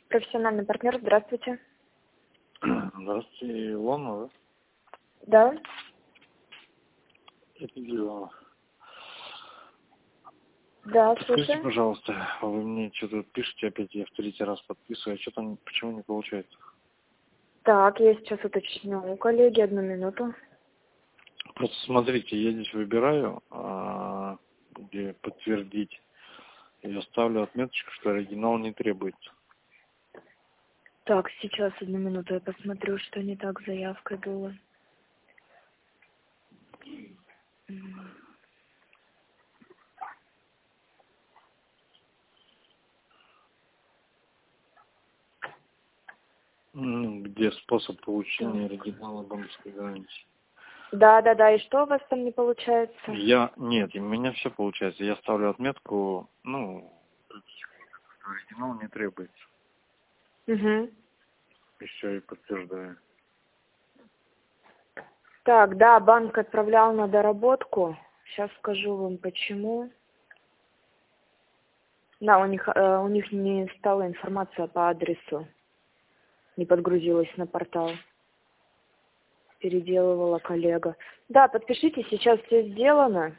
Профессиональный партнер, здравствуйте. Здравствуйте, Илона, Да? да? Это Илона. Да, Подскажите, слушаю. пожалуйста, вы мне что-то пишете опять, я в третий раз подписываю, а что-то почему не получается? Так, я сейчас уточню у коллеги, 1 минуту. Просто смотрите, я здесь выбираю, где подтвердить, и ставлю отметочку, что оригинал не требуется. Так, сейчас 1 минуту, я посмотрю, что не так с заявкой было. Где способ получения Так. оригинала банковской гарантии. Да, и что у вас там не получается? Нет, у меня все получается. Я ставлю отметку, что оригинал не требуется. Угу. И все, и подтверждаю. Так, да, банк отправлял на доработку. Сейчас скажу вам почему. Да, у них не стала информация по адресу. Не подгрузилась на портал. Переделывала коллега. Да, подпишите, сейчас все сделано.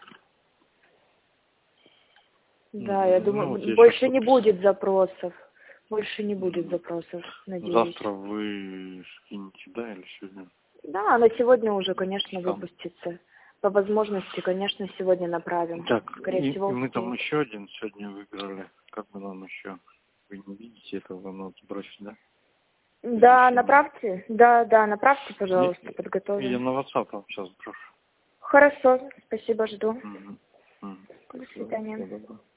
Да, я думаю, Вот я больше сейчас не подписал. будет запросов. Больше не будет запросов, надеюсь. Завтра вы скинете, да, или сегодня? Да, она сегодня уже, конечно, Там. выпустится. По возможности, конечно, сегодня направим. Так, Скорее и всего, мы там успеет. еще один сегодня выиграли. Как бы нам еще? Вы не видите этого, вам надо сбросить, да? Да, Или направьте. Да, направьте, сегодня? пожалуйста, Я подготовим. на WhatsApp вам сейчас брошу. Хорошо, спасибо, жду. Мгм. До Спасибо. свидания. Всего доброго.